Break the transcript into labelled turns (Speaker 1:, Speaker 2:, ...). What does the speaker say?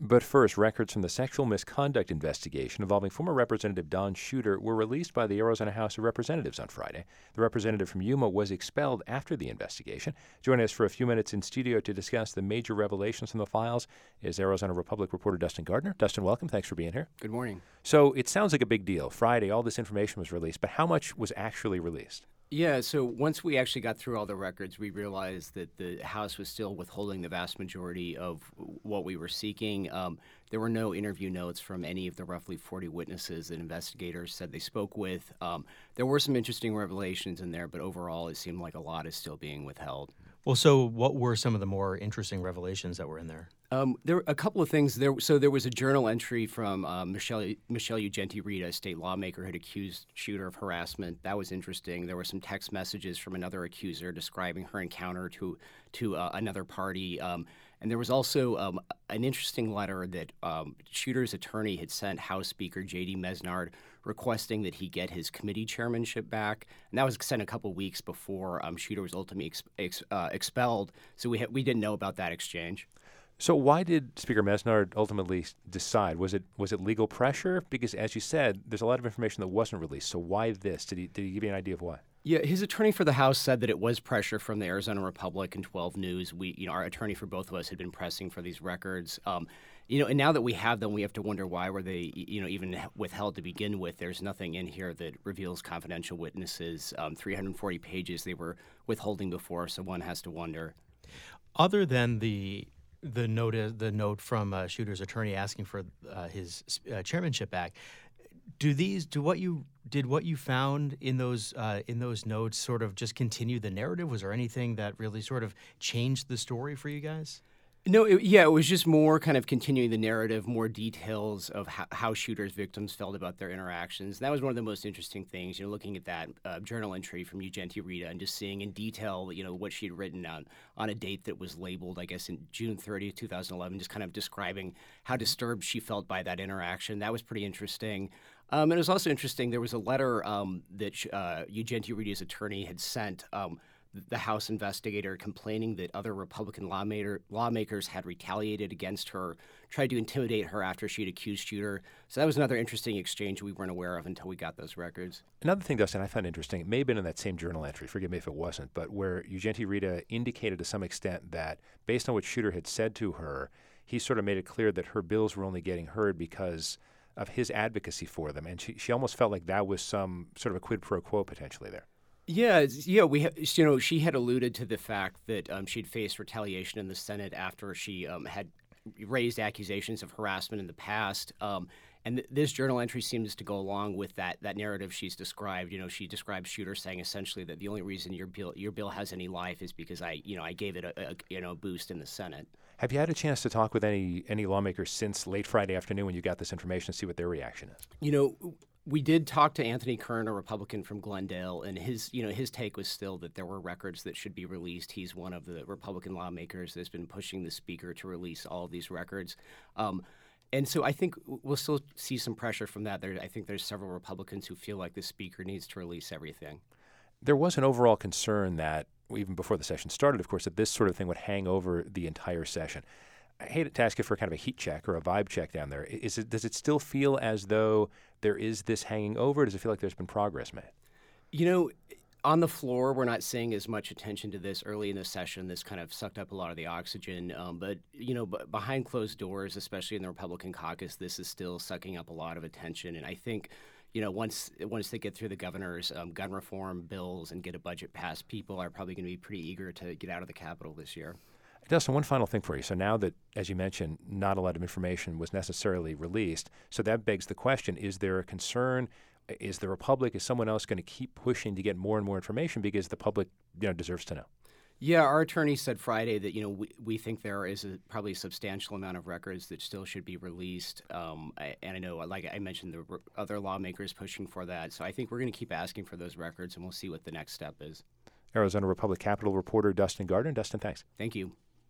Speaker 1: But first, records from the sexual misconduct investigation involving former Representative Don Shooter were released by the Arizona House of Representatives on Friday. The representative from Yuma was expelled after the investigation. Joining us for a few minutes in studio to discuss the major revelations from the files is Arizona Republic reporter Dustin Gardner. Dustin, welcome. Thanks for being here.
Speaker 2: Good morning.
Speaker 1: So it sounds like a big deal. Friday, all this information was released, but how much was actually released?
Speaker 2: Yeah, so once we actually got through all the records, we realized that the House was still withholding the vast majority of what we were seeking. There were no interview notes from any of the roughly 40 witnesses that investigators said they spoke with. There were some interesting revelations in there, but overall it seemed like a lot is still being withheld.
Speaker 3: Well, so what were some of the more interesting revelations that were in there?
Speaker 2: There were a couple of things. There was a journal entry from Michelle Ugenti-Rita, a state lawmaker, had accused Shooter of harassment. That was interesting. There were some text messages from another accuser describing her encounter to another party. And there was also an interesting letter that Shooter's attorney had sent House Speaker J.D. Mesnard requesting that he get his committee chairmanship back. And that was sent a couple weeks before Shooter was ultimately expelled. So we didn't know about that exchange.
Speaker 1: So why did Speaker Mesnard ultimately decide? Was it legal pressure? Because as you said, there's a lot of information that wasn't released. So why this? Did he give you an idea of why?
Speaker 2: Yeah, his attorney for the House said that it was pressure from the Arizona Republic and 12 News. Our attorney for both of us had been pressing for these records. And now that we have them, we have to wonder why were they, even withheld to begin with. There's nothing in here that reveals confidential witnesses. 340 pages they were withholding before, so one has to wonder.
Speaker 3: Other than the note from Shooter's attorney asking for his chairmanship back, what you found in those notes sort of just continue the narrative? Was there anything that really sort of changed the story for you guys?
Speaker 2: No, it was just more kind of continuing the narrative, more details of how Shooter's victims felt about their interactions. And that was one of the most interesting things, looking at that journal entry from Ugenti-Rita and just seeing in detail, what she had written on a date that was labeled, I guess, in June 30th, 2011, just kind of describing how disturbed she felt by that interaction. That was pretty interesting. And it was also interesting, there was a letter that Ugenti-Rita's attorney had sent the House investigator complaining that other Republican lawmakers had retaliated against her, tried to intimidate her after she'd accused Shooter. So that was another interesting exchange we weren't aware of until we got those records.
Speaker 1: Another thing, Dustin, I found interesting, it may have been in that same journal entry, forgive me if it wasn't, but where Ugenti-Rita indicated to some extent that based on what Shooter had said to her, he sort of made it clear that her bills were only getting heard because of his advocacy for them. And she almost felt like that was some sort of a quid pro quo potentially there.
Speaker 2: Yeah, she had alluded to the fact that she'd faced retaliation in the Senate after she had raised accusations of harassment in the past. And this journal entry seems to go along with that narrative she's described. She describes Shooter saying essentially that the only reason your bill has any life is because I gave it a boost in the Senate.
Speaker 1: Have you had a chance to talk with any lawmakers since late Friday afternoon when you got this information to see what their reaction is?
Speaker 2: We did talk to Anthony Kern, a Republican from Glendale, and his take was still that there were records that should be released. He's one of the Republican lawmakers that's been pushing the Speaker to release all of these records. And so I think we'll still see some pressure from that. I think there's several Republicans who feel like the Speaker needs to release everything.
Speaker 1: There was an overall concern that, even before the session started, of course, that this sort of thing would hang over the entire session. I hate to ask you for kind of a heat check or a vibe check down there. Does it still feel as though there is this hanging over? Does it feel like there's been progress made?
Speaker 2: On the floor, we're not seeing as much attention to this early in the session. This kind of sucked up a lot of the oxygen. But behind closed doors, especially in the Republican caucus, this is still sucking up a lot of attention. And I think, once they get through the governor's gun reform bills and get a budget passed, people are probably going to be pretty eager to get out of the Capitol this year.
Speaker 1: Dustin, one final thing for you. So now that, as you mentioned, not a lot of information was necessarily released, so that begs the question, is there a concern? Is the Republic, is someone else going to keep pushing to get more and more information because the public deserves to know?
Speaker 2: Yeah, our attorney said Friday that, we think there is probably a substantial amount of records that still should be released. And I know, like I mentioned, there were other lawmakers pushing for that. So I think we're going to keep asking for those records, and we'll see what the next step is.
Speaker 1: Arizona Republic Capitol reporter Dustin Gardner. Dustin, thanks.
Speaker 2: Thank you.